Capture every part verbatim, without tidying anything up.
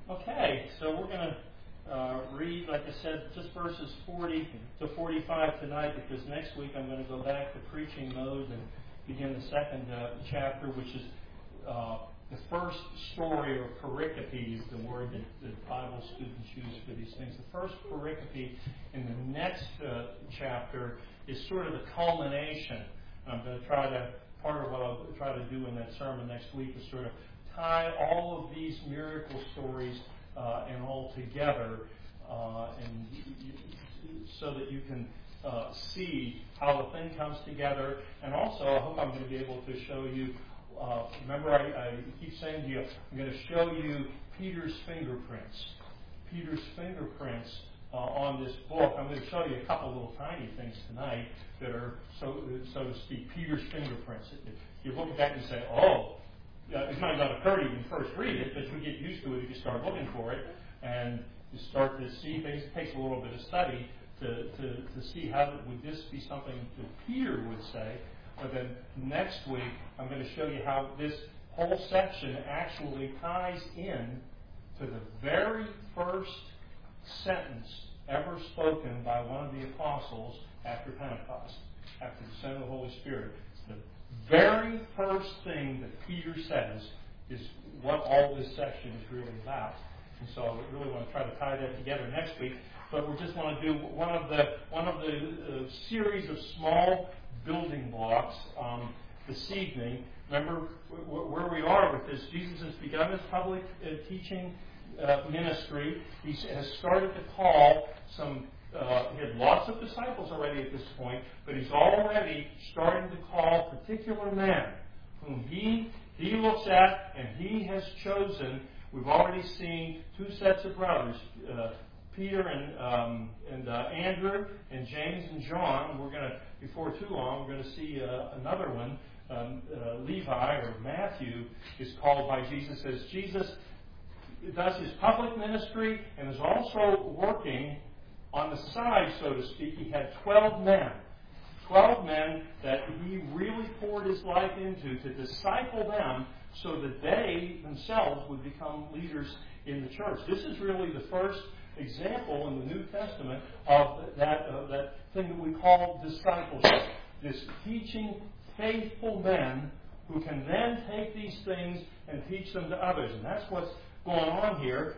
Okay, so we're going to uh, read, like I said, just verses forty to forty-five tonight, because next week I'm going to go back to preaching mode and begin the second uh, chapter, which is uh, the first story, or pericope is the word that, that Bible students use for these things. The first pericope in the next uh, chapter is sort of the culmination. I'm going to try to, part of what I'll try to do in that sermon next week is sort of tie all of these miracle stories uh, and all together, uh, and so that you can uh, see how the thing comes together. And also, I hope I'm going to be able to show you. Uh, remember, I, I keep saying to you, I'm going to show you Peter's fingerprints. Peter's fingerprints uh, on this book. I'm going to show you a couple little tiny things tonight that are, so so to speak, Peter's fingerprints. If you look at that and you say, oh. Uh, it might not occur to you when you first read it, but you get used to it if you start looking for it, and you start to see things. It takes a little bit of study to, to, to see how would this be something that Peter would say. But then next week, I'm going to show you how this whole section actually ties in to the very first sentence ever spoken by one of the apostles after Pentecost, after the sending of the Holy Spirit. It's the very first thing that Peter says is what all this section is really about. And so I really want to try to tie that together next week. But we just want to do one of the one of the uh, series of small building blocks um, this evening. Remember w- w- where we are with this. Jesus has begun his public uh, teaching uh, ministry. He has started to call some. Uh, he had lots of disciples already at this point, but he's already starting to call particular men whom he he looks at and he has chosen. We've already seen two sets of brothers, uh, Peter and um, and uh, Andrew, and James and John. We're going to, before too long, we're going to see uh, another one, um, uh, Levi or Matthew, is called by Jesus as Jesus does his public ministry and is also working on the side, so to speak. He had twelve men. Twelve men that he really poured his life into to disciple them so that they themselves would become leaders in the church. This is really the first example in the New Testament of that, uh, that thing that we call discipleship. This teaching faithful men who can then take these things and teach them to others. And that's what's going on here.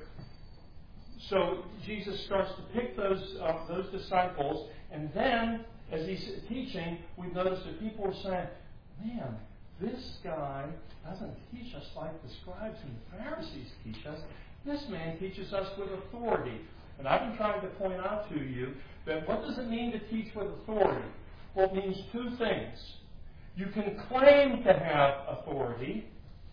So Jesus starts to pick those uh, those disciples, and then as he's teaching, we've noticed that people are saying, man, this guy doesn't teach us like the scribes and the Pharisees teach us. This man teaches us with authority. And I've been trying to point out to you that what does it mean to teach with authority? Well, it means two things. You can claim to have authority,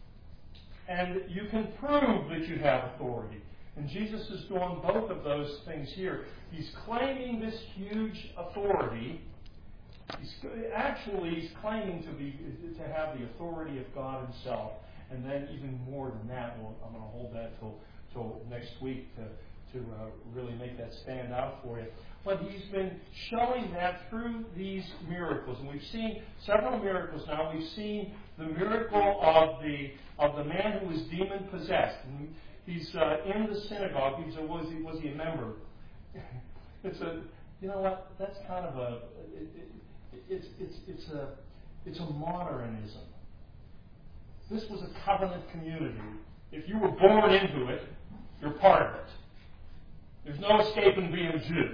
and you can prove that you have authority. And Jesus is doing both of those things here. He's claiming this huge authority. He's, actually, he's claiming to be to have the authority of God himself. And then even more than that, well, I'm going to hold that till, till next week to, to uh, really make that stand out for you. But he's been showing that through these miracles. And we've seen several miracles now. We've seen the miracle of the of the man who was demon-possessed. And he's uh, in the synagogue. He's a, was, he, was he a member? It's a, you know what, that's kind of a, it, it, it's, it's, it's a, it's a modernism. This was a covenant community. If you were born into it, you're part of it. There's no escaping being a Jew.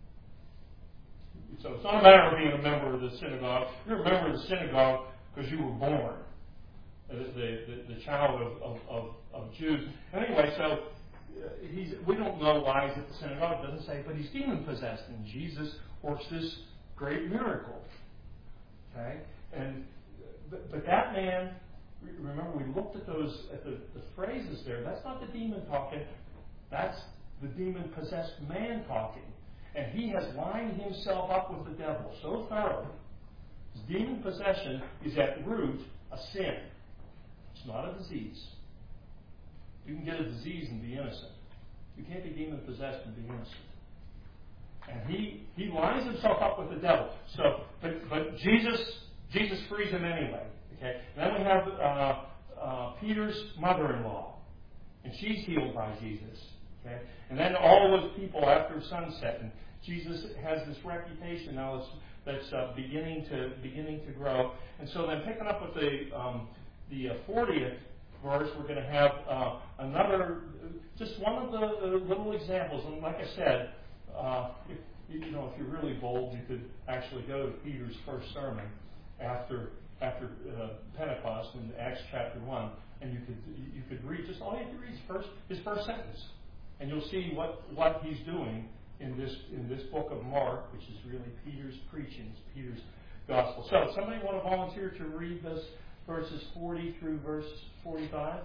So it's not a matter of being a member of the synagogue. You're a member of the synagogue because you were born, the, the, the child of, of, of, of Jews. Anyway, so uh, he's, we don't know why he's at the synagogue. It doesn't say, but he's demon-possessed, and Jesus works this great miracle. Okay? And but, but that man, remember we looked at those at the, the phrases there. That's not the demon talking. That's the demon-possessed man talking. And he has lined himself up with the devil so thoroughly. His demon possession is at root a sin. It's not a disease. You can get a disease and be innocent. You can't be demon possessed and be innocent. And he he lines himself up with the devil. So, but but Jesus Jesus frees him anyway. Okay. And then we have uh, uh, Peter's mother-in-law. and she's healed by Jesus. Okay? And then all those people after sunset, and Jesus has this reputation now that's, that's uh, beginning to beginning to grow. And so then picking up with the um, the uh, fortieth verse, we're going to have uh, another, just one of the, the little examples. And like I said, uh, if, you know, if you're really bold, you could actually go to Peter's first sermon after after uh, Pentecost in Acts chapter one, and you could you could read just all you have to read is first his first sentence, and you'll see what, what he's doing in this in this book of Mark, which is really Peter's preaching, it's Peter's gospel. So, somebody want to volunteer to read this verses forty through verse forty-five?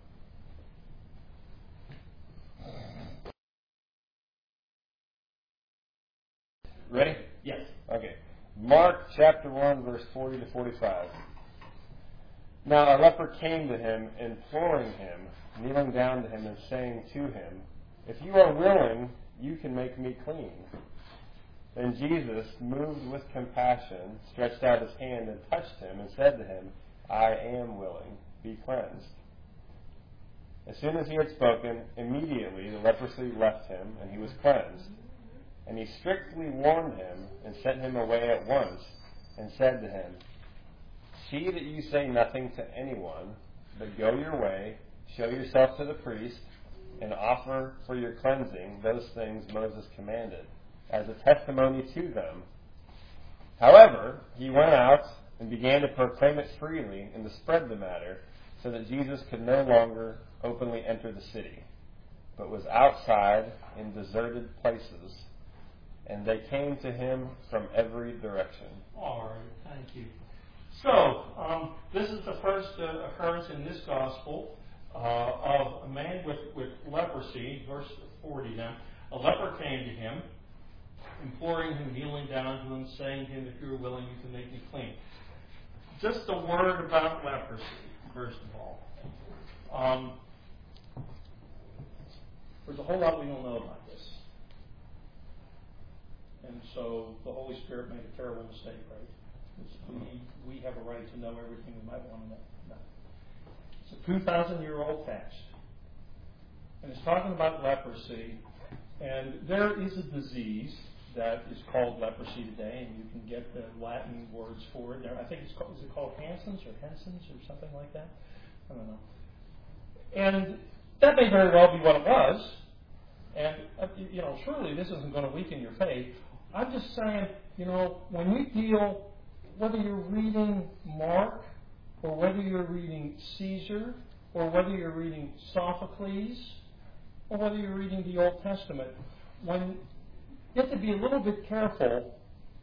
Ready? Yes. Okay. Mark chapter one, verse forty to forty-five. Now a leper came to him, imploring him, kneeling down to him and saying to him, "If you are willing, you can make me clean." Then Jesus, moved with compassion, stretched out his hand and touched him and said to him, "I am willing, be cleansed." As soon as he had spoken, immediately the leprosy left him and he was cleansed. And he strictly warned him and sent him away at once and said to him, "See that you say nothing to anyone, but go your way, show yourself to the priest, and offer for your cleansing those things Moses commanded, as a testimony to them." However, he went out and began to proclaim it freely and to spread the matter, so that Jesus could no longer openly enter the city, but was outside in deserted places. And they came to him from every direction. All right, thank you. So, um, this is the first uh, occurrence in this gospel uh, of a man with, with leprosy, verse forty now. A leper came to him, imploring him, kneeling down to him, saying to him, "If you are willing, you can make me clean." Just a word about leprosy, first of all. Um, there's a whole lot we don't know about this. And so the Holy Spirit made a terrible mistake, right? We, we have a right to know everything we might want to know. It's a two thousand year old text. And it's talking about leprosy. And there is a disease that is called leprosy today, and you can get the Latin words for it. I think it's called, is it called Hansen's or Henson's or something like that? I don't know. And that may very well be what it was. And, uh, you know, surely this isn't going to weaken your faith. I'm just saying, you know, when you deal, whether you're reading Mark, or whether you're reading Caesar, or whether you're reading Sophocles, or whether you're reading the Old Testament, when you have to be a little bit careful.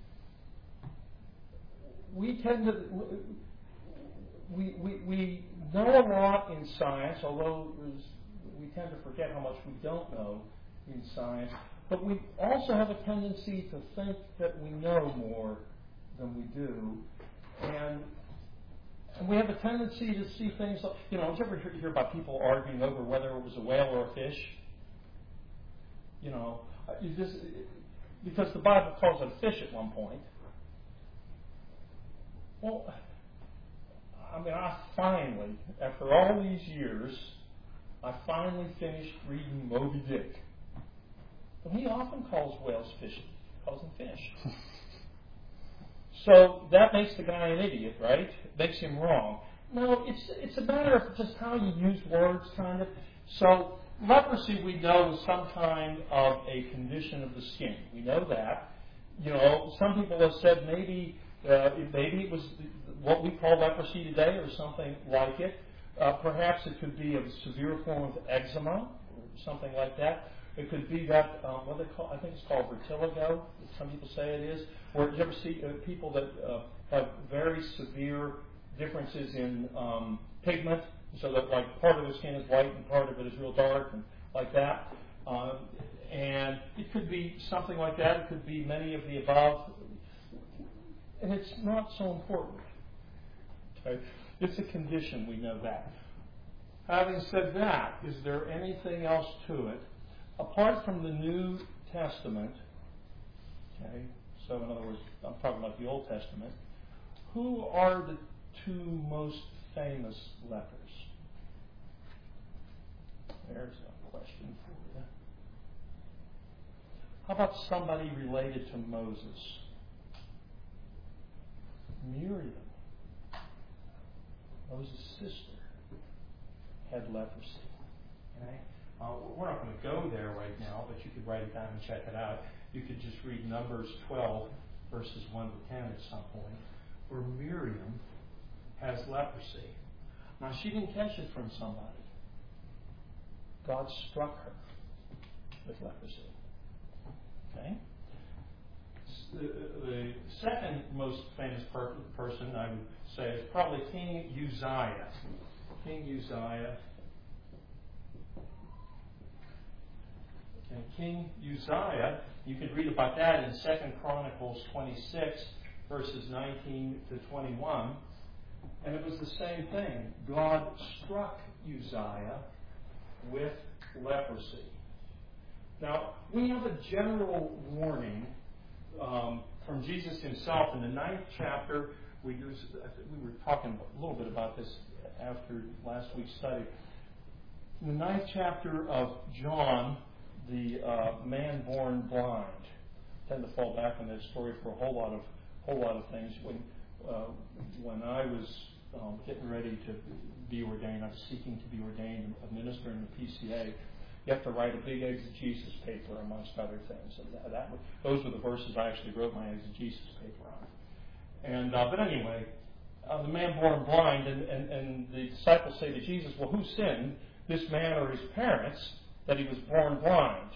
We tend to, we, we, we know a lot in science, although we tend to forget how much we don't know in science. But we also have a tendency to think that we know more than we do. And, and we have a tendency to see things like, you know, did you ever hear, hear about people arguing over whether it was a whale or a fish? You know, you just, because the Bible calls it a fish at one point. Well, I mean, I finally, after all these years, I finally finished reading Moby Dick. But he often calls whales fish. He calls them fish. So that makes the guy an idiot, right? It makes him wrong. No, it's it's a matter of just how you use words, kind of. So leprosy, we know, is some kind of a condition of the skin. We know that. You know, some people have said maybe uh, maybe it was what we call leprosy today, or something like it. Uh, perhaps it could be a severe form of eczema, or something like that. It could be that, um, what they call, I think it's called vertigo, some people say it is. Or did you ever see uh, people that uh, have very severe differences in um, pigment, so that like part of their skin is white and part of it is real dark, and like that. Uh, and it could be something like that. It could be many of the above. And it's not so important. Okay? It's a condition, we know that. Having said that, is there anything else to it? Apart from the New Testament, okay, so in other words, I'm talking about the Old Testament, who are the two most famous lepers? There's a question for you. How about somebody related to Moses? Miriam, Moses' sister, had leprosy. Okay? Uh, we're not going to go there right now, but you could write it down and check it out. You could just read Numbers twelve, verses one to ten at some point, where Miriam has leprosy. Now, she didn't catch it from somebody. God struck her with leprosy. Okay? The, the second most famous per- person, I would say, is probably King Uzziah. King Uzziah. And King Uzziah, you could read about that in Second Chronicles twenty-six, verses nineteen to twenty-one. And it was the same thing. God struck Uzziah with leprosy. Now, we have a general warning um, from Jesus himself in the ninth chapter. We, use, we were talking a little bit about this after last week's study. In the ninth chapter of John, the uh, man born blind. I tend to fall back on that story for a whole lot of whole lot of things. When uh, when I was um, getting ready to be ordained, I was seeking to be ordained a minister in the P C A. You have to write a big exegesis paper, amongst other things. And that, that those were the verses I actually wrote my exegesis paper on. And uh, but anyway, uh, the man born blind, and, and, and the disciples say to Jesus, "Well, who sinned, this man or his parents, that he was born blind?"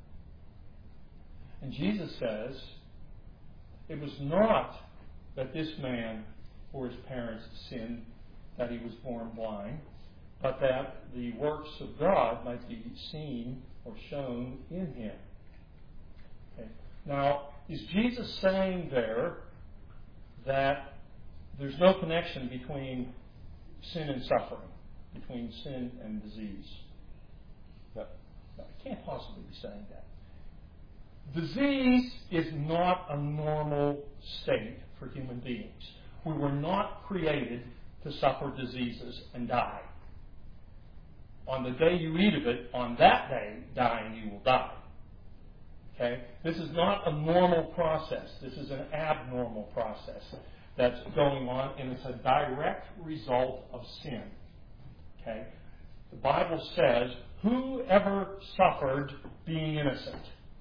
And Jesus says, it was not that this man or his parents sinned that he was born blind, but that the works of God might be seen or shown in him. Okay. Now, is Jesus saying there that there's no connection between sin and suffering, between sin and disease? No, no, I can't possibly be saying that. Disease is not a normal state for human beings. We were not created to suffer diseases and die. On the day you eat of it, on that day, dying, you will die. Okay? This is not a normal process. This is an abnormal process that's going on, and it's a direct result of sin. Okay? The Bible says, whoever suffered being innocent.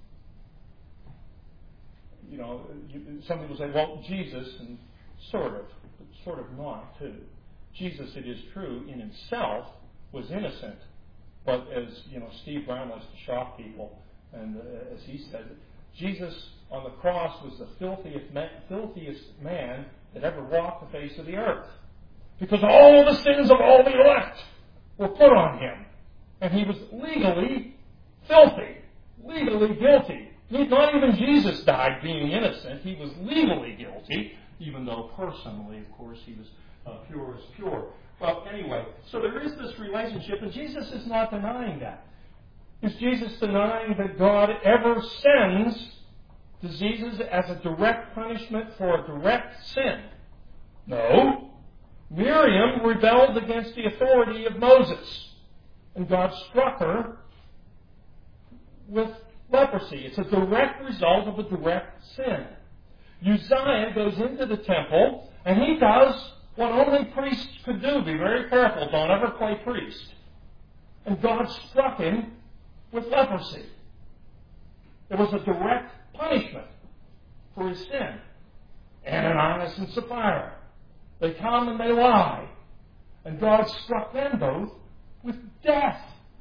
You know, some people say, well, Jesus, and sort of, but sort of not, too. Jesus, it is true, in himself, was innocent. But as, you know, Steve Brown likes to shock people, and uh, as he said, Jesus on the cross was the filthiest man, filthiest man that ever walked the face of the earth. Because all the sins of all the elect were put on him. And he was legally filthy, legally guilty. Not even Jesus died being innocent. He was legally guilty, even though personally, of course, he was uh, pure as pure. Well, anyway, so there is this relationship, and Jesus is not denying that. Is Jesus denying that God ever sends diseases as a direct punishment for a direct sin? No. Miriam rebelled against the authority of Moses, and God struck her with leprosy. It's a direct result of a direct sin. Uzziah goes into the temple, and he does what only priests could do. Be very careful. Don't ever play priest. And God struck him with leprosy. It was a direct punishment for his sin. Ananias and Sapphira. They come and they lie. And God struck them both with death.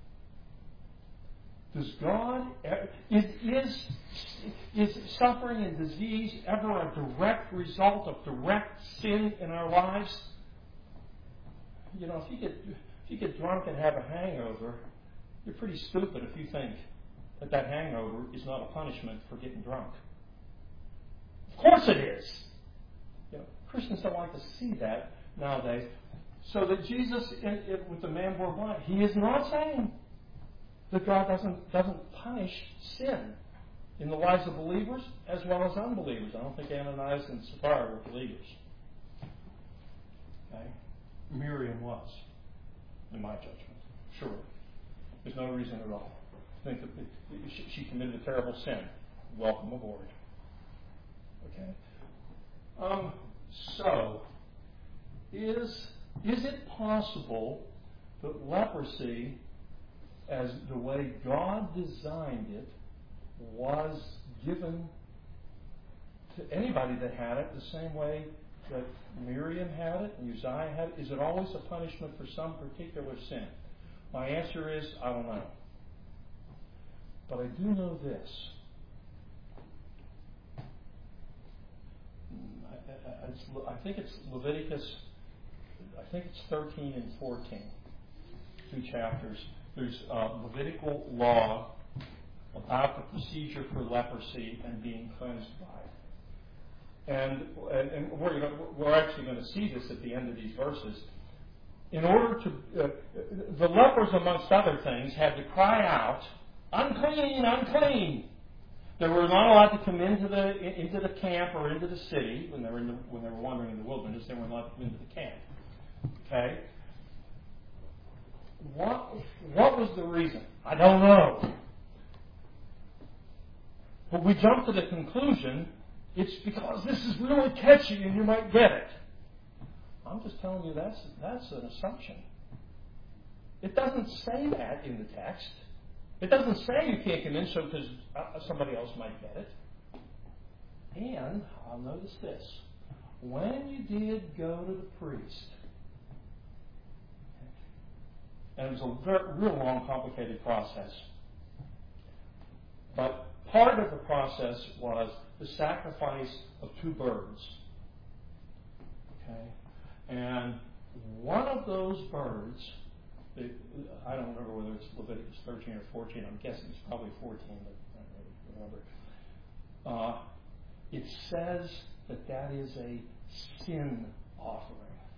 Does God, is, is, is suffering and disease ever a direct result of direct sin in our lives? You know, if you get, if you get drunk and have a hangover, you're pretty stupid if you think that that hangover is not a punishment for getting drunk. Of course it is. You know, Christians don't like to see that nowadays. So that Jesus, in, in, with the man born blind, he is not saying that God doesn't doesn't punish sin in the lives of believers as well as unbelievers. I don't think Ananias and Sapphira were believers. Okay? Miriam was, in my judgment. Sure. There's no reason at all. Think that she committed a terrible sin. Welcome aboard. Okay. Um, so, is is it possible that leprosy, as the way God designed it, was given to anybody that had it the same way that Miriam had it and Uzziah had it? Is it always a punishment for some particular sin? My answer is, I don't know. But I do know this. I, I, I think it's Leviticus, I think it's thirteen and fourteen, two chapters. There's a Levitical law about the procedure for leprosy and being cleansed by it. And, and, and we're, gonna, we're actually going to see this at the end of these verses. In order to, uh, the lepers, amongst other things, had to cry out, unclean, unclean. They were not allowed to come into the into the camp or into the city when they were in the, when they were wandering in the wilderness. They weren't allowed to come into the camp. Okay. What what was the reason? I don't know. But we jump to the conclusion it's because this is really catchy and you might get it. I'm just telling you that's that's an assumption. It doesn't say that in the text. It doesn't say you can't come in so because somebody else might get it. And I'll notice this. When you did go to the priest, and it was a very, real long, complicated process, but part of the process was the sacrifice of two birds. Okay? And one of those birds, I don't remember whether it's Leviticus thirteen or fourteen. I'm guessing it's probably fourteen, but I don't really remember. Uh, it says that that is a sin offering.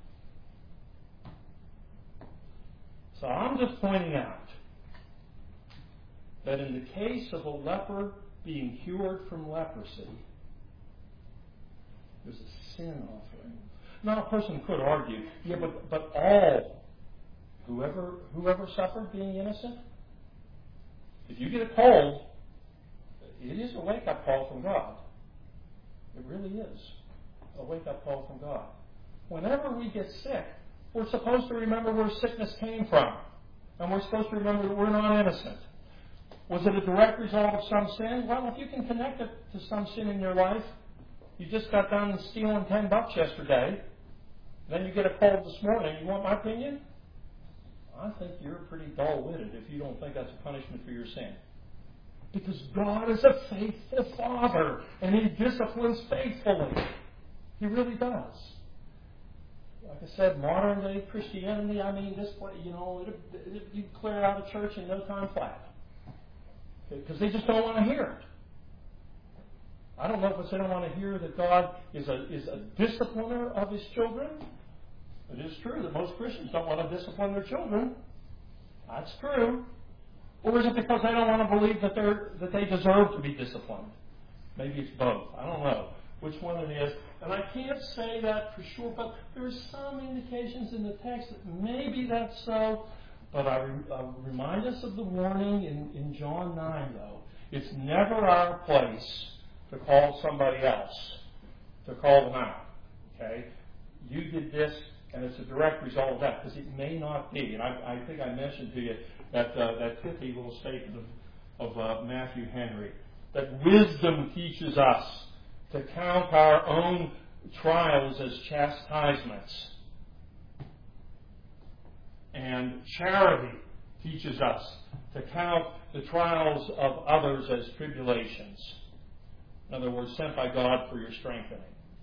So I'm just pointing out that in the case of a leper being cured from leprosy, there's a sin offering. Now, a person could argue, yeah, but, but all Whoever whoever suffered being innocent, if you get a cold, it is a wake-up call from God. It really is a wake-up call from God. Whenever we get sick, we're supposed to remember where sickness came from. And we're supposed to remember that we're not innocent. Was it a direct result of some sin? Well, if you can connect it to some sin in your life, you just got done stealing ten bucks yesterday, then you get a cold this morning, you want my opinion? I think you're pretty dull-witted if you don't think that's a punishment for your sin. Because God is a faithful Father, and He disciplines faithfully. He really does. Like I said, modern-day Christianity, I mean, this way, you know, it, it, you clear out a church in no time flat. Because they just don't want to hear it. I don't know if it's they don't want to hear that God is a, is a discipliner of His children. It is true that most Christians don't want to discipline their children. That's true. Or is it because they don't want to believe that they're that they deserve to be disciplined? Maybe it's both. I don't know which one it is. And I can't say that for sure, but there are some indications in the text that maybe that's so. But I, re- I remind us of the warning in, in John nine, though. It's never our place to call somebody else, to call them out. Okay? You did this, and it's a direct result of that, because it may not be. And I, I think I mentioned to you that uh, that pithy little statement of, of uh, Matthew Henry, that wisdom teaches us to count our own trials as chastisements. And charity teaches us to count the trials of others as tribulations. In other words, sent by God for your strengthening.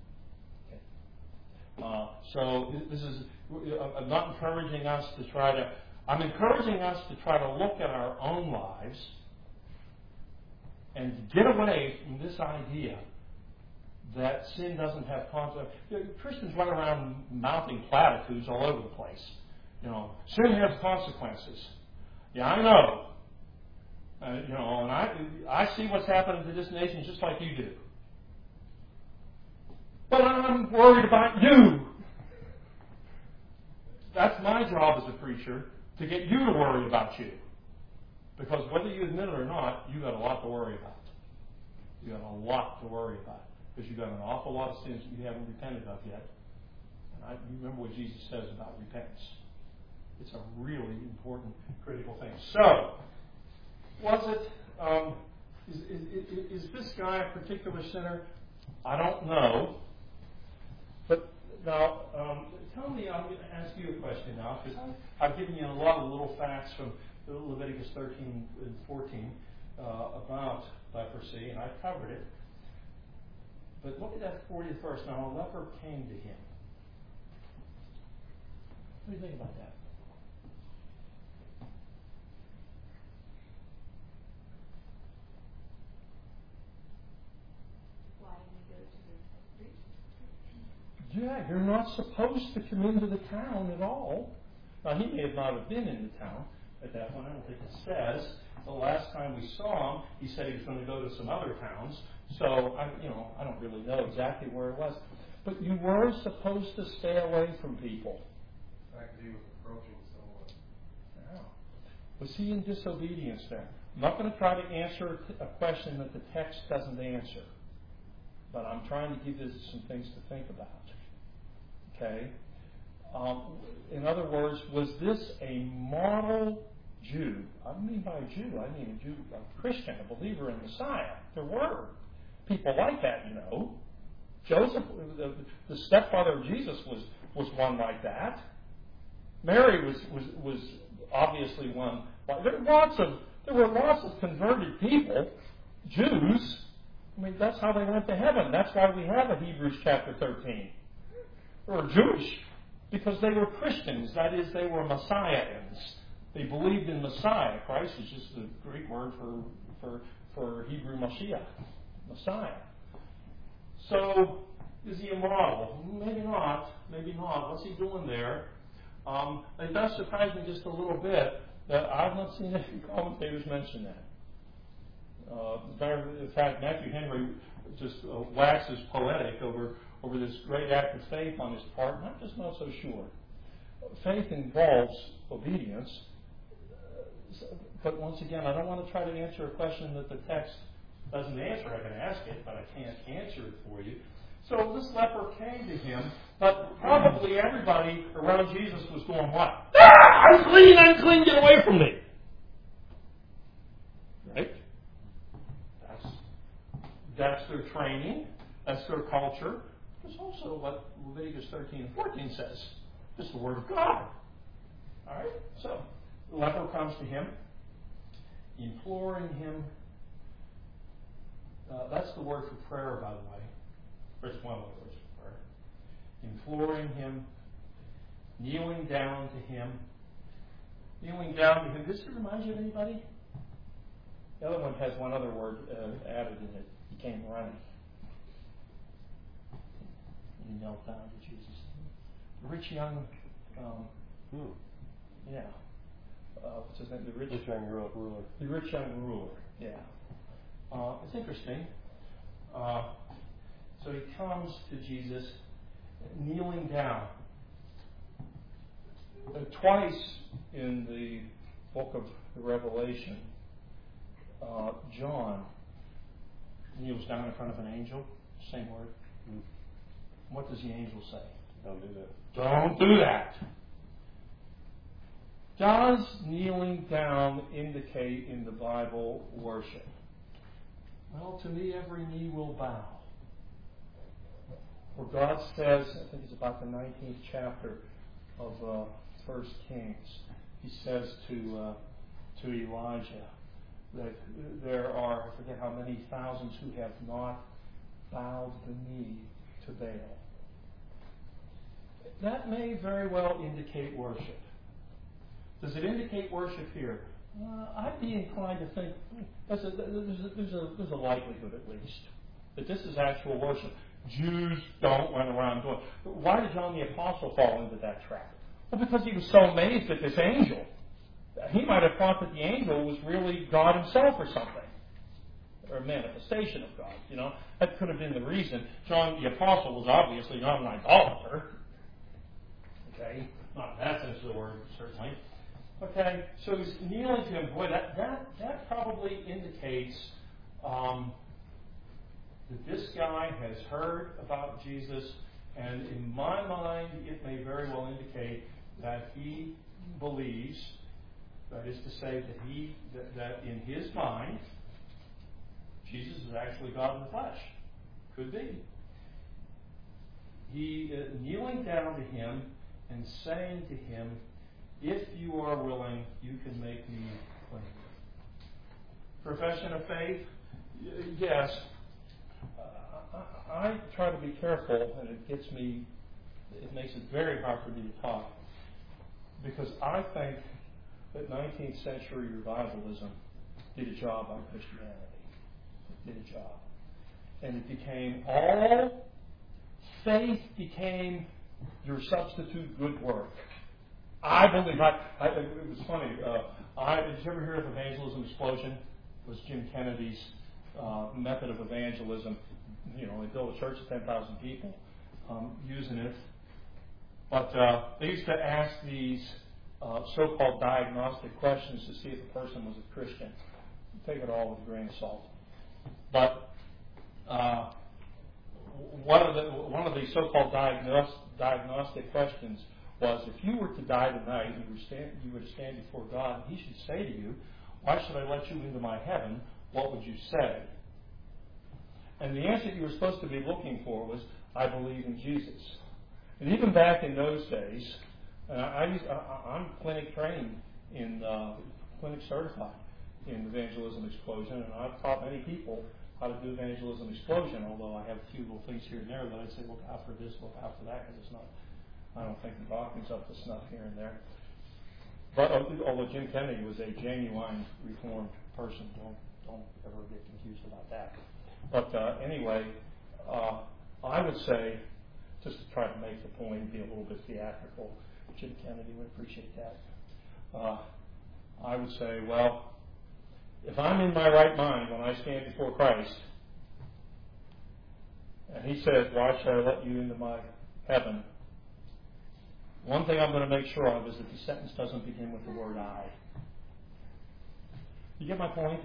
Uh, so this is, I'm not encouraging us to try to, I'm encouraging us to try to look at our own lives and get away from this idea that sin doesn't have consequences. Christians run around mouthing platitudes all over the place. You know, sin has consequences. Yeah, I know. Uh, you know, and I, I see what's happening to this nation just like you do. But I'm worried about you. That's my job as a preacher, to get you to worry about you. Because whether you admit it or not, you got a lot to worry about. You got a lot to worry about. Because you got an awful lot of sins that you haven't repented of yet. And I, you remember what Jesus says about repentance. It's a really important, critical thing. So, was it, um, is, is, is this guy a particular sinner? I don't know. But now, um, tell me, I'm going to ask you a question now, because I've given you a lot of little facts from Leviticus thirteen and fourteen uh, about leprosy, and I've covered it. But look at that fortieth verse. Now, a leper came to him. What do you think about that? Why didn't he go to the priest? Yeah, you're not supposed to come into the town at all. Now, he may have not have been in the town at that point. I don't think it says. The last time we saw him, he said he was going to go to some other towns. So, I, you know, I don't really know exactly where it was. But you were supposed to stay away from people. In fact, he was approaching someone. Yeah. Was he in disobedience there? I'm not going to try to answer a question that the text doesn't answer. But I'm trying to give you some things to think about. Okay? Um, in other words, was this a model Jew? I don't mean by a Jew, I mean a Jew, a Christian, a believer in Messiah. There were people like that, you know. Joseph, the, the stepfather of Jesus, was, was one like that. Mary was, was, was obviously one. There were lots of there were lots of converted people, Jews. I mean, that's how they went to heaven. That's why we have a Hebrews chapter thirteen. They were Jewish because they were Christians. That is, they were Messiahans. They believed in Messiah. Christ is just the Greek word for for for Hebrew Mashiach, Messiah. So, is he a model? Maybe not. Maybe not. What's he doing there? Um, it does surprise me just a little bit that I've not seen any commentators mention that. Uh, in fact, Matthew Henry just uh, waxes poetic over, over this great act of faith on his part, and I'm just not so sure. Faith involves obedience, but once again, I don't want to try to answer a question that the text doesn't answer. I can ask it, but I can't answer it for you. So this leper came to him, but probably everybody around Jesus was going, what? Ah, unclean, unclean, get away from me. Right? That's, that's their training. That's their culture. It's also what Leviticus thirteen and fourteen says. It's the Word of God. All right? So, the leper comes to him, imploring him. Uh, that's the word for prayer, by the way. It's one of the words for prayer. Imploring him, kneeling down to him. Kneeling down to him. Does it remind you of anybody? The other one has one other word uh, added in it. He came running. He knelt down to Jesus. The rich young, um, Hmm. yeah. Uh, what's his name? The rich, Rich young ruler. The rich young ruler, yeah. Uh, it's interesting. Uh, so he comes to Jesus, kneeling down. Uh, twice in the book of the Revelation, uh, John kneels down in front of an angel. Same word. Mm. What does the angel say? Don't do that. Don't do that. Does kneeling down indicate in the Bible worship? Well, to me, every knee will bow. For God says, I think it's about the nineteenth chapter of uh, First Kings, he says to uh, to Elijah that there are, I forget how many thousands who have not bowed the knee to Baal. That may very well indicate worship. Does it indicate worship here? Uh, I'd be inclined to think there's a, there's, a, there's, a, there's a likelihood at least that this is actual worship. Jews don't run around doing. Why did John the Apostle fall into that trap? Well, because he was so amazed at this angel. He might have thought that the angel was really God himself or something, or a manifestation of God. You know, that could have been the reason. John the Apostle was obviously not an idolater. Okay, not in that sense of the word, certainly. Okay, so he's kneeling to him. Boy, that, that, that probably indicates um, that this guy has heard about Jesus, and in my mind, it may very well indicate that he believes, that is to say, that he that, that in his mind, Jesus is actually God in the flesh. Could be. He uh, kneeling down to him and saying to him, "If you are willing, you can make me clean." Profession of faith? Y- yes. Uh, I, I try to be careful, and it gets me, it makes it very hard for me to talk, because I think that nineteenth century revivalism did a job on Christianity. It did a job. And it became all, faith became your substitute good work. I believe, I, I, it was funny, uh, I, did you ever hear of Evangelism Explosion? It was Jim Kennedy's uh, method of evangelism. You know, they built a church of ten thousand people um, using it. But uh, they used to ask these uh, so-called diagnostic questions to see if a person was a Christian. Take it all with a grain of salt. But uh, one of the one of the so-called diagnos- diagnostic questions was, if you were to die tonight, you were, stand, you were to stand before God, and He should say to you, "Why should I let you into my heaven?" What would you say? And the answer you were supposed to be looking for was, "I believe in Jesus." And even back in those days, uh, I used, I, I'm clinic trained in uh, clinic certified in evangelism explosion, and I've taught many people how to do evangelism explosion. Although I have a few little things here and there that I'd say, look out for this, look out for that, because it's not. I don't think the doctrina's up to snuff here and there. But although Jim Kennedy was a genuine Reformed person, don't don't ever get confused about that. But uh, anyway, uh, I would say, just to try to make the point and be a little bit theatrical, Jim Kennedy would appreciate that. Uh, I would say, well, if I'm in my right mind when I stand before Christ, and He says, "Why should I let you into my heaven?" One thing I'm going to make sure of is that the sentence doesn't begin with the word "I." You get my point?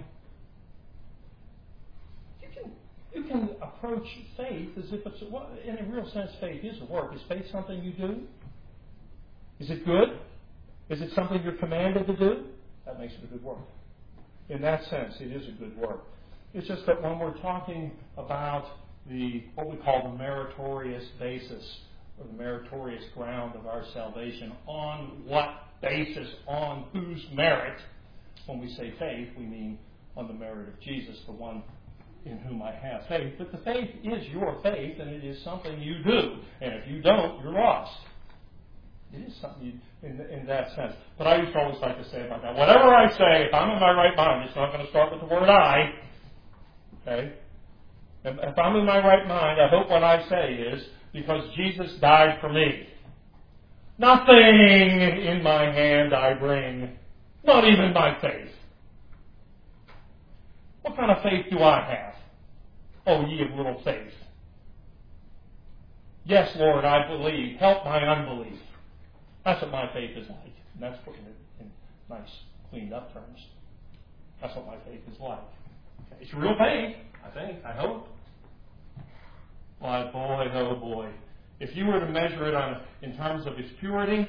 You can you can approach faith as if it's, well, in a real sense, faith is a work. Is faith something you do? Is it good? Is it something you're commanded to do? That makes it a good work. In that sense, it is a good work. It's just that when we're talking about the what we call the meritorious basis, or the meritorious ground of our salvation, on what basis, on whose merit? When we say faith, we mean on the merit of Jesus, the one in whom I have faith. But the faith is your faith, and it is something you do. And if you don't, you're lost. It is something you, in, in that sense. But I used to always like to say about that, whatever I say, if I'm in my right mind, it's not going to start with the word "I." Okay? If, if I'm in my right mind, I hope what I say is, because Jesus died for me. Nothing in my hand I bring, not even my faith. What kind of faith do I have? Oh, ye of little faith. Yes, Lord, I believe. Help my unbelief. That's what my faith is like. And that's putting it in nice, cleaned up terms. That's what my faith is like. Okay. It's real faith, I think, I hope. But boy, oh boy. If you were to measure it on in terms of its purity,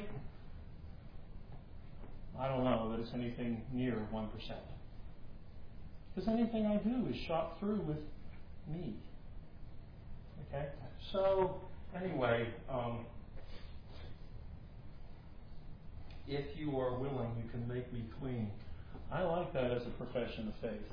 I don't know that it's anything near one percent. Because anything I do is shot through with me. Okay? So, anyway, um, if you are willing, you can make me clean. I like that as a profession of faith.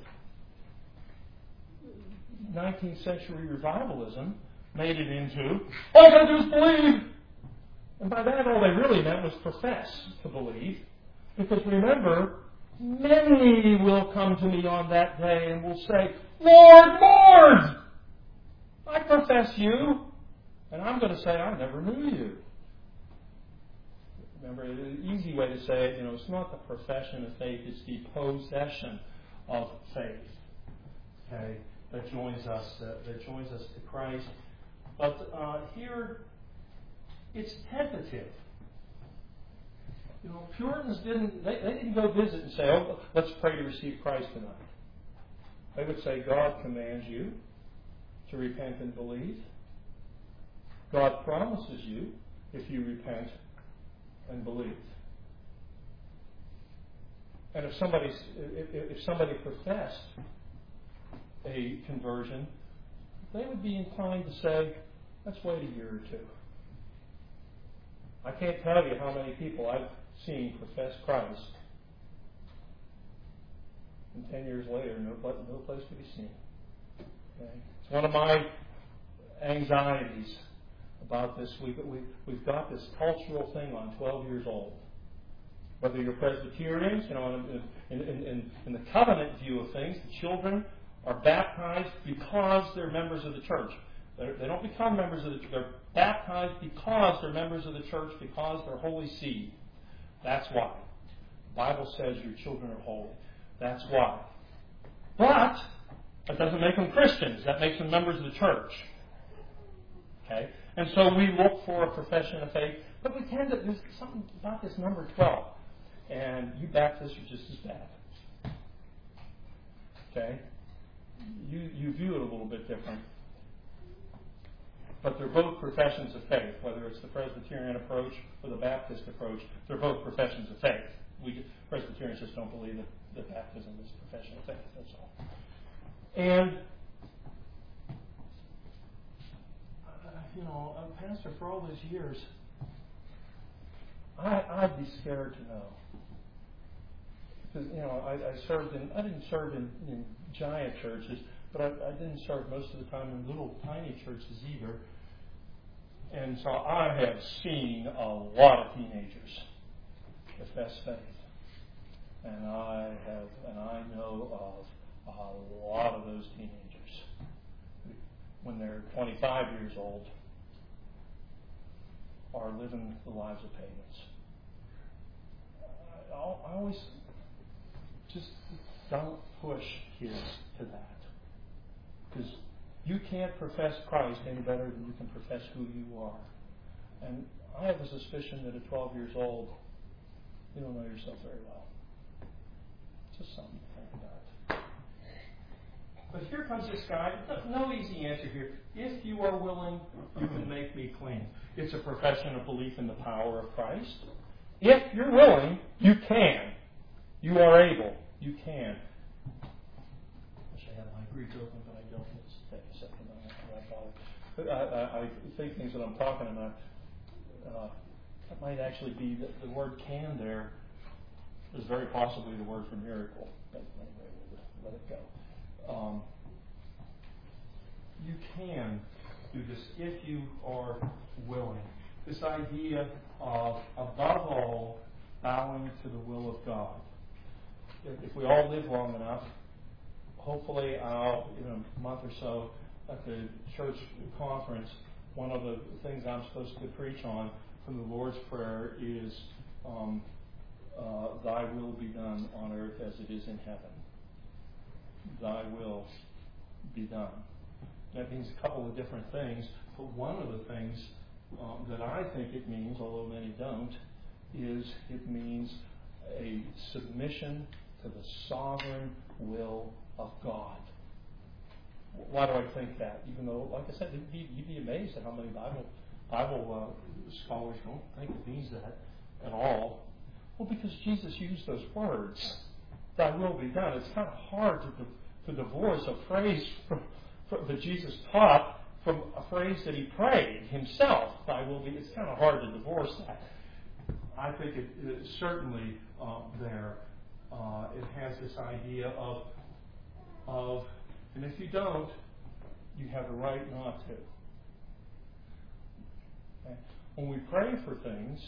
nineteenth century revivalism made it into, all I got to do is believe. And by that, all they really meant was profess to believe. Because remember, many will come to me on that day and will say, "Lord, Lord, I profess you." And I'm going to say, "I never knew you." Remember, the easy way to say it, you know, it's not the profession of faith, it's the possession of faith. Okay, that joins us, uh, that joins us to Christ. But uh, here, it's tentative. You know, Puritans didn't, they, they didn't go visit and say, oh, let's pray to receive Christ tonight. They would say, God commands you to repent and believe. God promises you if you repent and believe. And if somebody, if, if somebody professed a conversion, they would be inclined to say, let's wait a year or two. I can't tell you how many people I've seen profess Christ, and ten years later, no, no place to be seen. Okay? It's one of my anxieties about this. We've, we've, we've got this cultural thing on twelve years old. Whether you're Presbyterians, you know, in, in, in, in the covenant view of things, the children are baptized because they're members of the church. They're, they don't become members of the church. They're baptized because they're members of the church, because they're holy seed. That's why. The Bible says your children are holy. That's why. But that doesn't make them Christians. That makes them members of the church. Okay? And so we look for a profession of faith, but we tend to, there's something about this number twelve. And you Baptists are just as bad. Okay? You, you view it a little bit different. But they're both professions of faith, whether it's the Presbyterian approach or the Baptist approach. They're both professions of faith. We Presbyterians just don't believe that, that baptism is a profession of faith. That's all. And, uh, you know, a pastor for all those years, I, I'd be scared to know. Because, you know, I, I served in, I didn't serve in, in giant churches, but I, I didn't serve most of the time in little tiny churches either. And so I have seen a lot of teenagers profess faith. And I have, and I know of a lot of those teenagers who, when they're twenty-five years old, are living the lives of pagans. I, I always just don't push kids to that. Because you can't profess Christ any better than you can profess who you are. And I have a suspicion that at twelve years old, you don't know yourself very well. Just something to think about. But here comes this guy. No easy answer here. If you are willing, you can make me clean. It's a profession of belief in the power of Christ. If you're willing, you can. You are able. You can. I wish I had my Greek open, but I don't. Let's take a second. I, I, I think things that I'm talking about, uh, that might actually be the, the word can there is very possibly the word for miracle. But anyway, we'll let it go. Um, you can do this if you are willing. This idea of, above all, bowing to the will of God. If, if we all live long enough, hopefully I'll, in a month or so, at the church conference, one of the things I'm supposed to preach on from the Lord's Prayer is um, uh, Thy will be done on earth as it is in heaven. Thy will be done. That means a couple of different things, but one of the things um, that I think it means, although many don't, is it means a submission to the sovereign will of God. Why do I think that? Even though, like I said, you'd be, you'd be amazed at how many Bible Bible uh, scholars don't think it means that at all. Well, because Jesus used those words, "Thy will be done." It's kind of hard to, to divorce a phrase from, from, that Jesus taught from a phrase that he prayed himself. "Thy will be." It's kind of hard to divorce that. I think it is certainly uh, there. Uh, it has this idea of of. And if you don't, you have the right not to. Okay? When we pray for things,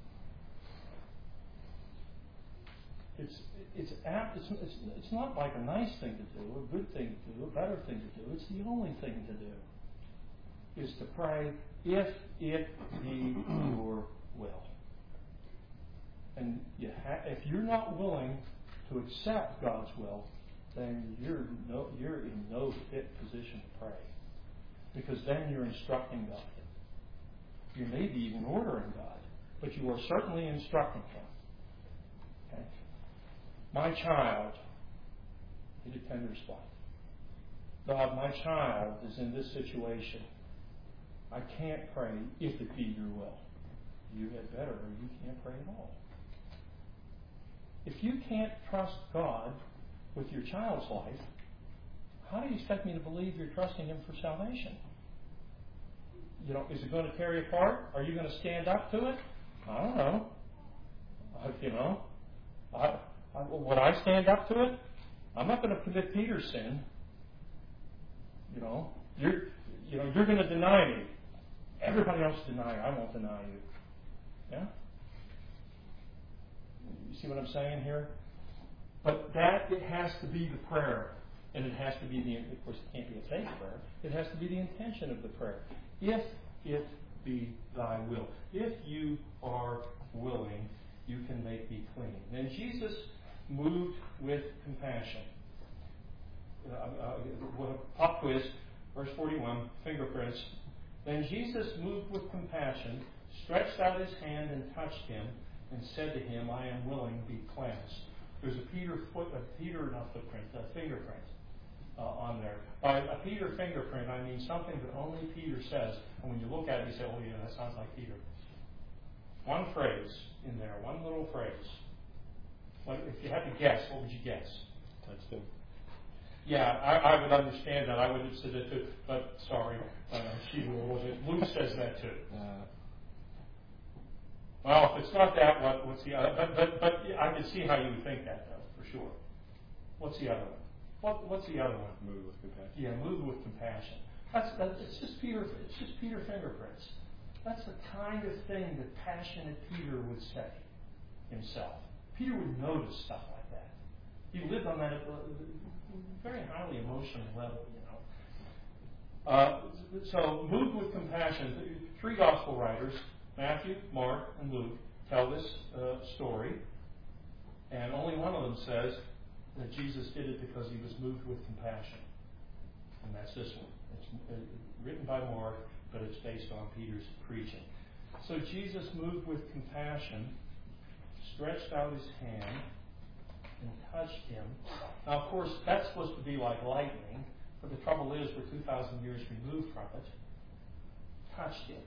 it's it's apt. It's, it's it's not like a nice thing to do, a good thing to do, a better thing to do. It's the only thing to do. Is to pray if it be your will. And you ha- if you're not willing to accept God's will, then you're no, you're in no fit position to pray. Because then you're instructing God. You may be even ordering God, but you are certainly instructing Him. Okay? My child, hit a tender spot. God, my child is in this situation. I can't pray if it be your will. You had better, or you can't pray at all. If you can't trust God with your child's life, how do you expect me to believe you're trusting Him for salvation? You know, is it going to tear you apart? Are you going to stand up to it? I don't know. I, you know, I, I, would I stand up to it? I'm not going to commit Peter's sin. You know, you're, you know, you're going to deny me. Everybody else deny you. I won't deny you. Yeah? You see what I'm saying here? But that, it has to be the prayer. And it has to be the, of course, it can't be a fake prayer. It has to be the intention of the prayer. If it be thy will. If you are willing, you can make me clean. Then Jesus moved with compassion. Uh, uh, pop quiz, verse forty-one, fingerprints. Then Jesus moved with compassion, stretched out his hand and touched him, and said to him, I am willing, be cleansed. There's a Peter foot, a Peter, not footprint, a fingerprint uh, on there. By a Peter fingerprint, I mean something that only Peter says. And when you look at it, you say, oh yeah, that sounds like Peter. One phrase in there, one little phrase. What, if you had to guess, what would you guess? Touched him. Yeah, I, I would understand that. I would have said it too. But sorry, uh, she was it. Luke says that too. Uh, Well, if it's not that, what, what's the other? But, but, but I can see how you would think that, though, for sure. What's the other one? What, what's the other one? Move with compassion. Yeah, move with compassion. That's, that's it's just Peter. It's just Peter fingerprints. That's the kind of thing that passionate Peter would say himself. Peter would notice stuff like that. He lived on that at a very highly emotional level, you know. Uh, so, moved with compassion. Three gospel writers, Matthew, Mark, and Luke, tell this uh, story, and only one of them says that Jesus did it because he was moved with compassion. And that's this one. It's uh, written by Mark, but it's based on Peter's preaching. So Jesus moved with compassion, stretched out his hand, and touched him. Now, of course, that's supposed to be like lightning, but the trouble is we're two thousand years removed from it. Touched him.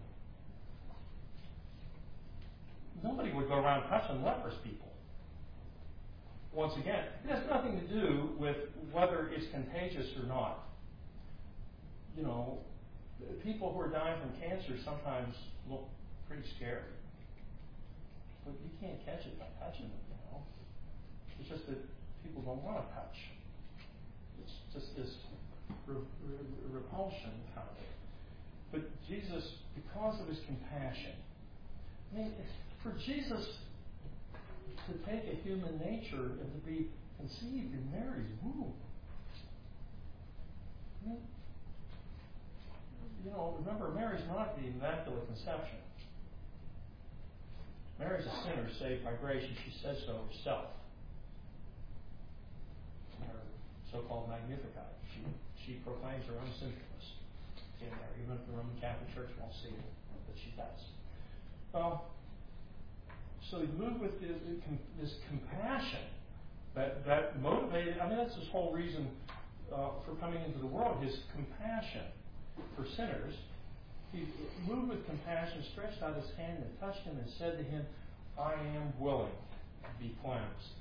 Nobody would go around touching leprous people. Once again, it has nothing to do with whether it's contagious or not. You know, people who are dying from cancer sometimes look pretty scary. But you can't catch it by touching them, you know. It's just that people don't want to touch. It's just this re- re- repulsion kind of. But Jesus, because of his compassion, I mean, for Jesus to take a human nature and to be conceived in Mary's womb, I mean, you know, remember, Mary's not the Immaculate Conception. Mary's a sinner saved by grace, and she says so herself. In her so-called Magnificat, she, she proclaims her own sinfulness in there, even if the Roman Catholic Church won't see it, but she does. Well, so he moved with this, this compassion that, that motivated, I mean, that's his whole reason uh, for coming into the world, his compassion for sinners. He moved with compassion, stretched out his hand and touched him and said to him, I am willing to be cleansed.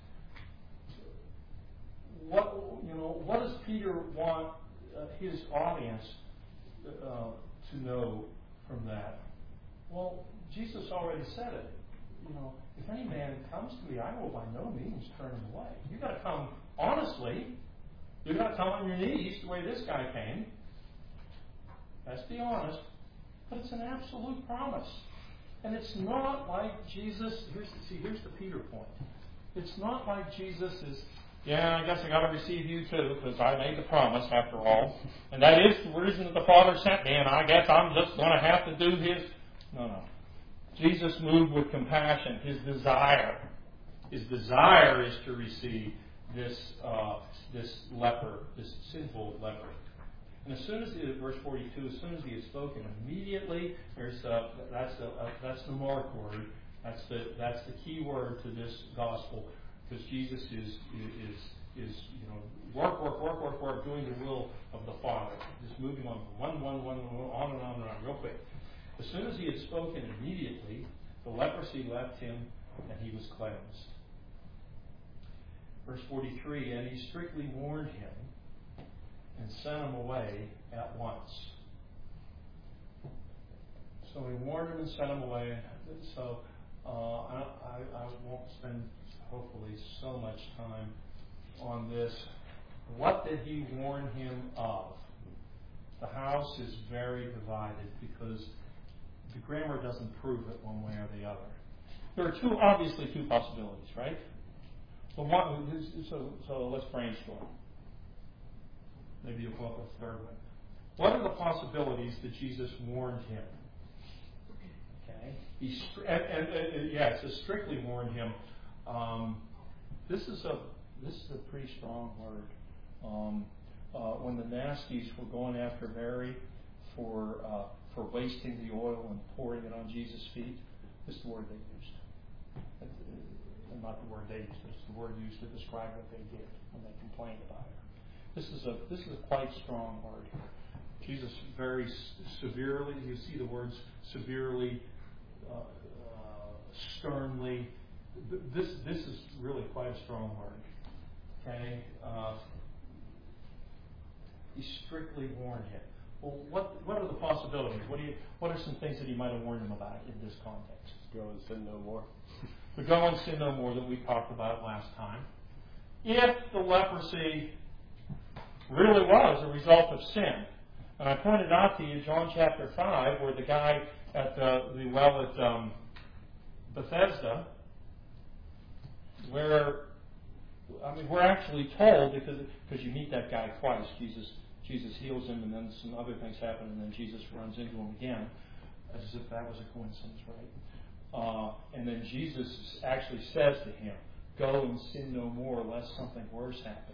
What, you know, what does Peter want uh, his audience uh, to know from that? Well, Jesus already said it. You know, if any man comes to me, I will by no means turn him away. You've got to come honestly. You've got to come on your knees the way this guy came. Let's be honest. But it's an absolute promise. And it's not like Jesus, here's the, see, here's the Peter point. It's not like Jesus is, yeah, I guess I got to receive you too, because I made the promise after all. And that is the reason that the Father sent me, and I guess I'm just going to have to do his. No, no. Jesus moved with compassion. His desire, his desire is to receive this uh, this leper, this sinful leper. And as soon as he, verse forty-two, as soon as he had spoken, immediately there's uh, that's the uh, that's the mark word. That's the that's the key word to this gospel. because Jesus is is is you know work, work, work, work, work, doing the will of the Father, just moving on from one, one, one, one, on and on and on, real quick. As soon as he had spoken, immediately the leprosy left him, and he was cleansed. Verse forty-three, and he strictly warned him and sent him away at once. So he warned him and sent him away. So uh, I, I, I won't spend, hopefully, so much time on this. What did he warn him of? The house is very divided because the grammar doesn't prove it one way or the other. There are two, obviously, two possibilities, right? So, one, so, so let's brainstorm. Maybe you'll come up with a third one. What are the possibilities that Jesus warned him? Okay, he and, and, and yeah, it says strictly warned him. Um, this is a this is a pretty strong word. Um, uh, when the nasties were going after Mary for uh, for wasting the oil and pouring it on Jesus' feet, this is the word they used. And not the word they used, it's the word used to describe what they did when they complained about her. This is a this is a quite strong word here. Jesus very severely, you see the words severely, uh, uh, sternly. This this is really quite a strong word. Okay, uh, he strictly warned him. Well, what what are the possibilities? What do you what are some things that he might have warned him about in this context? Go and sin no more. The go and sin no more that we talked about last time. If the leprosy really was a result of sin, and I pointed out to you John chapter five, where the guy at the, the well at um, Bethesda, where I mean we're actually told because because you meet that guy twice. Jesus Jesus heals him, and then some other things happen, and then Jesus runs into him again, as if that was a coincidence, right? Uh, and then Jesus actually says to him, "Go and sin no more, lest something worse happen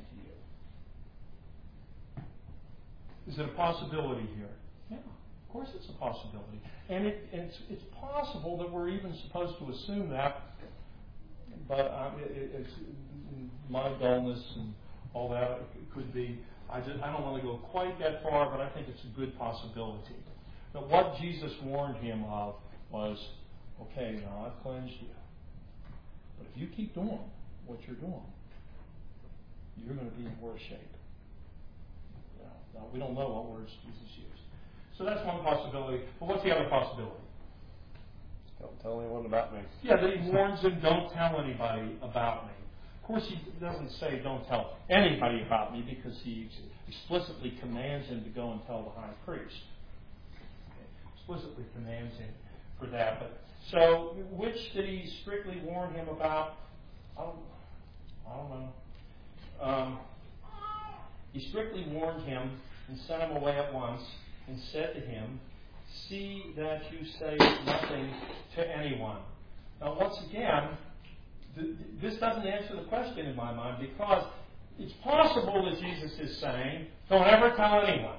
to you." Is it a possibility here? Yeah, of course it's a possibility. And it, it's, it's possible that we're even supposed to assume that, but um, it, it's my dullness and all that it could be. I, just, I don't want to go quite that far, but I think it's a good possibility. But what Jesus warned him of was, okay, now I've cleansed you, but if you keep doing what you're doing, you're going to be in worse shape. Now, we don't know what words Jesus used. So that's one possibility. But what's the other possibility? Don't tell anyone about me. Yeah, that he warns them, don't tell anybody about me. Of course, he doesn't say don't tell anybody about me because he explicitly commands him to go and tell the high priest. Explicitly commands him for that. But so, which did he strictly warn him about? I don't, I don't know. Um, He strictly warned him and sent him away at once and said to him, "See that you say nothing to anyone." Now, once again, th- this doesn't answer the question in my mind because it's possible that Jesus is saying, "Don't ever tell anyone."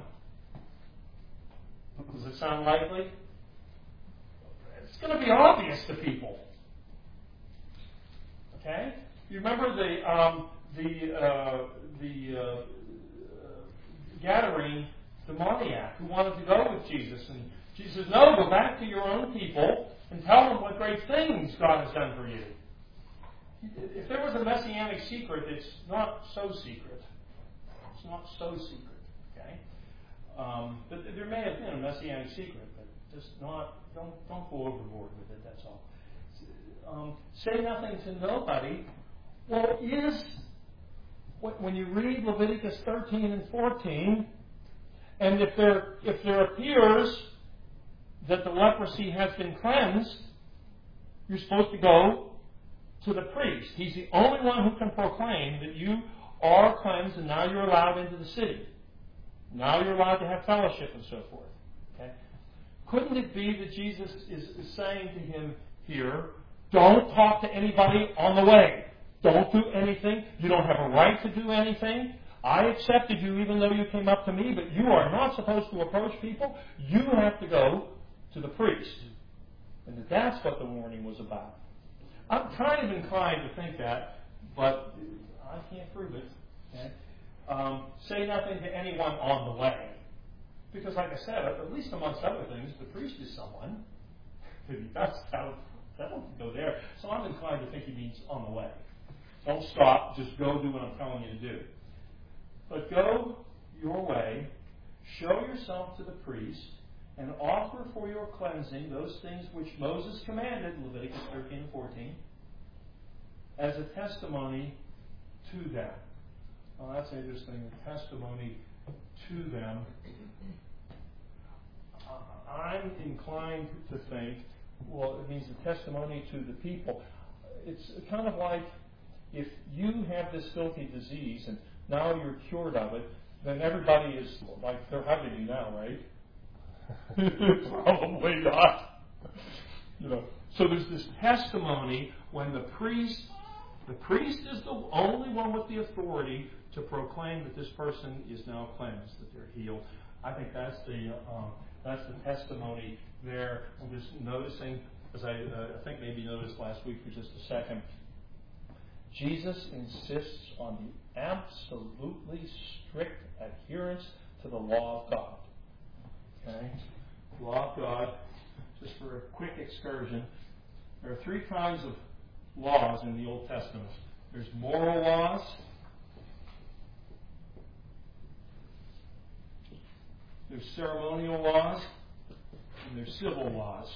Does it sound likely? It's going to be obvious to people. Okay? You remember the um, the uh, the uh, Gadarene demoniac who wanted to go with Jesus. And Jesus says, "No, go back to your own people and tell them what great things God has done for you." If there was a messianic secret, it's not so secret. It's not so secret. Okay? Um, but there may have been a messianic secret, but just not, don't, don't go overboard with it, that's all. Um, say nothing to nobody. Well, is when you read Leviticus thirteen and fourteen, and if there if there appears that the leprosy has been cleansed, you're supposed to go to the priest. He's the only one who can proclaim that you are cleansed and now you're allowed into the city. Now you're allowed to have fellowship and so forth. Okay? Couldn't it be that Jesus is, is saying to him here, don't talk to anybody on the way. Don't do anything. You don't have a right to do anything. I accepted you even though you came up to me, but you are not supposed to approach people. You have to go to the priest. And that's what the warning was about. I'm kind of inclined to think that but I can't prove it. Okay? Um, say nothing to anyone on the way. Because like I said, at least amongst other things, the priest is someone. If he does that, that don't go there. So I'm inclined to think he means on the way. Don't stop, just go do what I'm telling you to do. But go your way, show yourself to the priest, and offer for your cleansing those things which Moses commanded, Leviticus thirteen and fourteen, as a testimony to them. Well, that's interesting, a testimony to them. Uh, I'm inclined to think, well, it means a testimony to the people. It's kind of like if you have this filthy disease and now you're cured of it, then everybody is like, they're hugging you now, right? Probably not. You know. So there's this testimony when the priest, the priest is the only one with the authority to proclaim that this person is now cleansed, that they're healed. I think that's the um, that's the testimony there. I'm just noticing, as I, uh, I think maybe noticed last week for just a second, Jesus insists on the absolutely strict adherence to the law of God. Okay? Law of God, just for a quick excursion, there are three kinds of laws in the Old Testament. There's moral laws, there's ceremonial laws, and there's civil laws.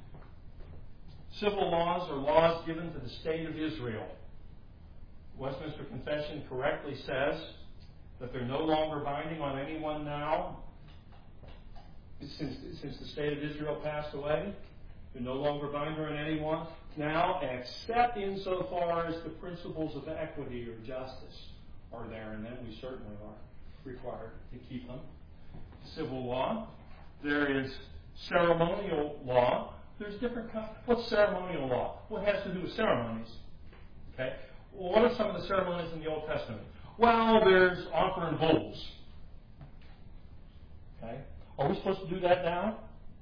Civil laws are laws given to the state of Israel. Westminster Confession correctly says that they're no longer binding on anyone now. Since, since the state of Israel passed away, they're no longer binding on anyone now, except insofar as the principles of equity or justice are there, and then we certainly are required to keep them. Civil law. There is ceremonial law. There's different kinds. What's ceremonial law? What has to do with ceremonies? Okay. Well, what are some of the ceremonies in the Old Testament? Well, there's offering bulls. Okay. Are we supposed to do that now?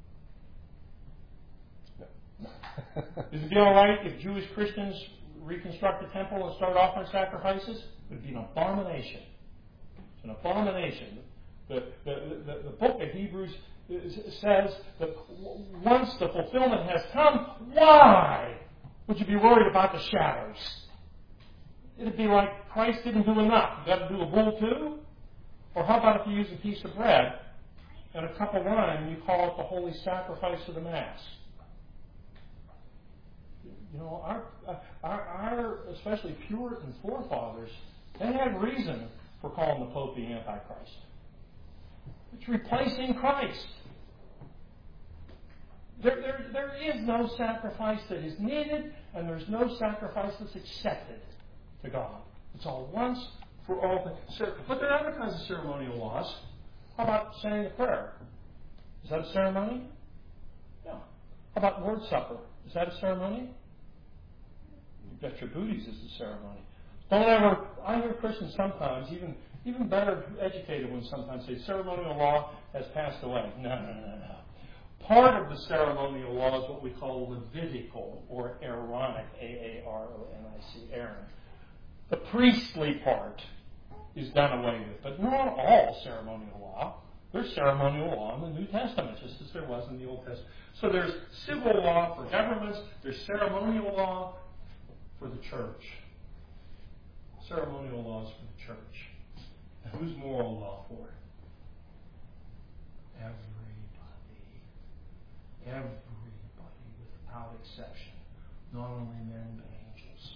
No. Is it all right if Jewish Christians reconstruct the temple and start offering sacrifices? It would be an abomination. It's an abomination. The, the, the, the book of Hebrews says that once the fulfillment has come, why would you be worried about the shadows? It'd be like Christ didn't do enough. You've got to do a bull too? Or how about if you use a piece of bread and a cup of wine and you call it the holy sacrifice of the Mass? You know, our, our, our especially Puritan forefathers, they had reason for calling the Pope the Antichrist. It's replacing Christ. There, there, there is no sacrifice that is needed, and there's no sacrifice that's accepted to God. It's all once for all things. But there are other kinds of ceremonial laws. How about saying a prayer? Is that a ceremony? No. How about Lord's Supper? Is that a ceremony? You bet your booties is a ceremony. Don't ever, I hear Christians sometimes, even even better educated ones sometimes say ceremonial law has passed away. No, no, no, no. Part of the ceremonial law is what we call Levitical or Aaronic, A A R O N I C, Aaron. The priestly part is done away with, but not all ceremonial law. There's ceremonial law in the New Testament, just as there was in the Old Testament. So there's civil law for governments, there's ceremonial law for the church. Ceremonial laws for the church. And who's moral law for? Everybody. Everybody, without exception. Not only men, but angels.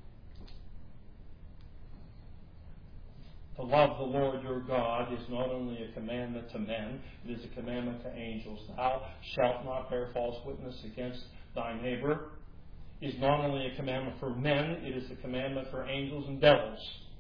To love the Lord your God is not only a commandment to men, it is a commandment to angels. Thou shalt not bear false witness against thy neighbor is not only a commandment for men, it is a commandment for angels and devils.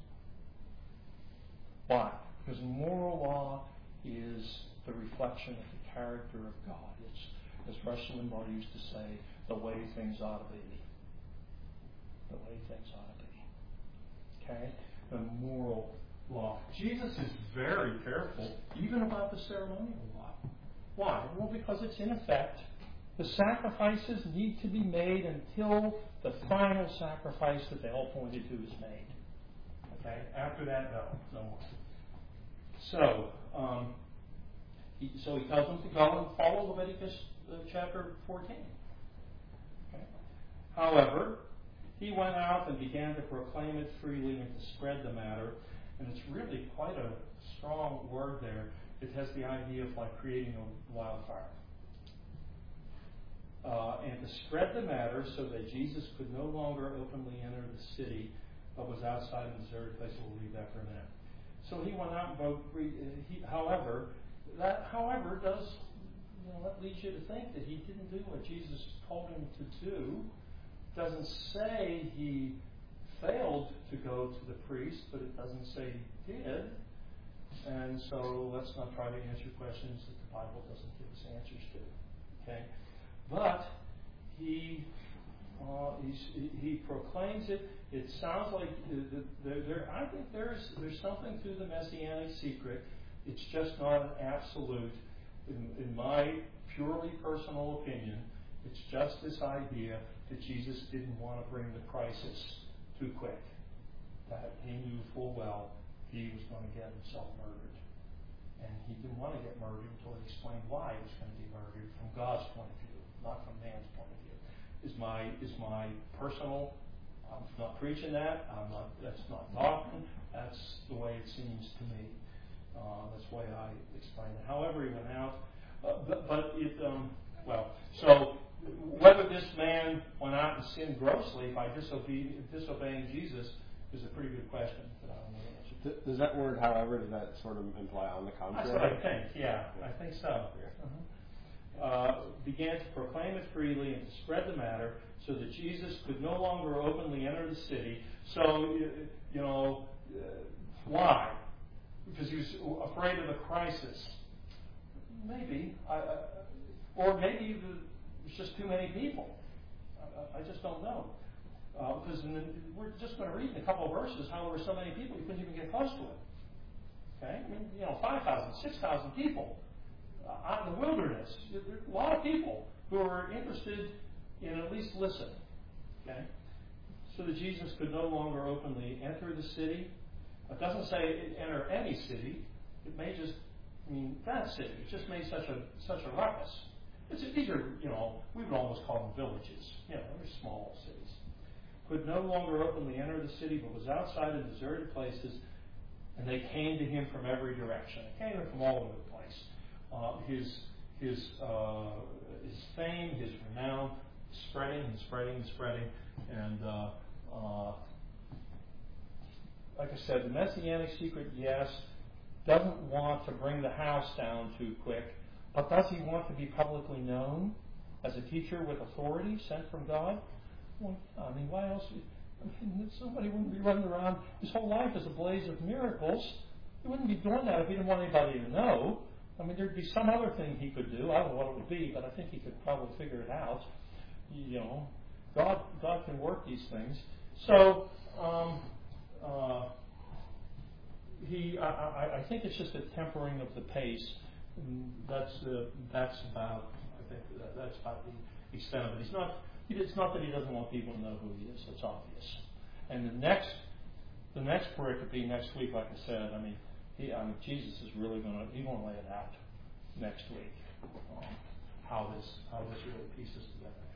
Why? Because moral law is the reflection of the character of God. It's, as Rush Limbaugh used to say, the way things ought to be. The way things ought to be. Okay? The moral law. Jesus is very careful, even about the ceremonial law. Why? Well, because it's in effect. The sacrifices need to be made until the final sacrifice that they all pointed to is made. Okay? After that, no, no more. So, um, he, so he tells them to go and follow Leviticus uh, chapter fourteen. Okay? However, he went out and began to proclaim it freely and to spread the matter. And it's really quite a strong word there. It has the idea of like creating a wildfire. Uh, and to spread the matter so that Jesus could no longer openly enter the city, but was outside in the deserted place. We'll leave that for a minute. So he went out and both. He, however, that however does you know that leads you to think that he didn't do what Jesus told him to do. Doesn't say he failed to go to the priest, but it doesn't say he did. And so let's not try to answer questions that the Bible doesn't give us answers to. Okay, but he uh, he's, he proclaims it. It sounds like there, there. I think there's there's something to the messianic secret. It's just not an absolute. In, in my purely personal opinion, it's just this idea that Jesus didn't want to bring the crisis too quick. That he knew full well he was going to get himself murdered, and he didn't want to get murdered until he explained why he was going to be murdered from God's point of view, not from man's point of view. Is my is my personal. I'm not preaching that. I'm not. That's not doctrine. That's the way it seems to me. Uh, that's the way I explain it. However, he went out, uh, but, but it. Um, well, so whether this man went out and sinned grossly by disobe- disobeying Jesus is a pretty good question that I don't know the answer to. Does that word, however, does that sort of imply on the contrary? That's what I think. Yeah, I think so. Uh-huh. Uh, began to proclaim it freely and to spread the matter, so that Jesus could no longer openly enter the city. So, you know, uh, why? Because he was afraid of a crisis. Maybe. I, uh, or maybe there's just too many people. I, I just don't know. Uh, because in the, we're just going to read in a couple of verses how there were so many people you couldn't even get close to it. Okay? I mean, you know, five thousand, six thousand people uh, out in the wilderness. There's a lot of people who are interested in at least listen. Okay? So that Jesus could no longer openly enter the city. It doesn't say enter any city. It may just mean that city. It just made such a such a ruckus. It's, these are, you know, we would almost call them villages. You know, they're small cities. Could no longer openly enter the city, but was outside in deserted places, and they came to him from every direction. They came from all over the place. Uh, his his uh, his fame, his renown, spreading and spreading and spreading, and uh, uh, like I said, the messianic secret, yes, doesn't want to bring the house down too quick, but does he want to be publicly known as a teacher with authority sent from God? Well, I mean, why else? I mean, somebody wouldn't be running around his whole life as a blaze of miracles. He wouldn't be doing that if he didn't want anybody to know. I mean, there'd be some other thing he could do. I don't know what it would be, but I think he could probably figure it out. You know, God, God can work these things. So, um, uh, he, I, I, I think it's just a tempering of the pace. That's uh, that's about. I think that, that's about the extent of it. He's not. It's not that he doesn't want people to know who he is. That's obvious. And the next, the next pericope next week, like I said, I mean, he, I mean, Jesus is really going to. He's going to lay it out next week. Um, how this how this really pieces together.